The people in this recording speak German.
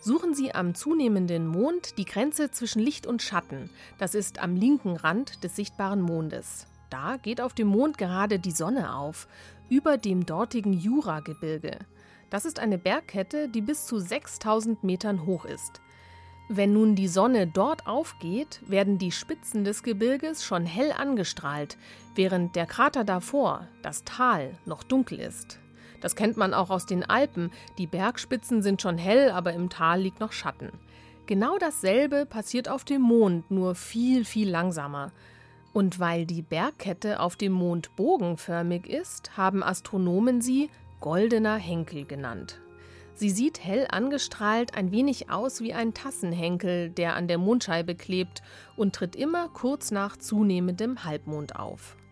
Suchen Sie am zunehmenden Mond die Grenze zwischen Licht und Schatten. Das ist am linken Rand des sichtbaren Mondes. Da geht auf dem Mond gerade die Sonne auf, über dem dortigen Juragebirge. Das ist eine Bergkette, die bis zu 6000 Metern hoch ist. Wenn nun die Sonne dort aufgeht, werden die Spitzen des Gebirges schon hell angestrahlt, während der Krater davor, das Tal, noch dunkel ist. Das kennt man auch aus den Alpen. Die Bergspitzen sind schon hell, aber im Tal liegt noch Schatten. Genau dasselbe passiert auf dem Mond, nur viel, viel langsamer. Und weil die Bergkette auf dem Mond bogenförmig ist, haben Astronomen sie goldener Henkel genannt. Sie sieht hell angestrahlt ein wenig aus wie ein Tassenhenkel, der an der Mondscheibe klebt und tritt immer kurz nach zunehmendem Halbmond auf.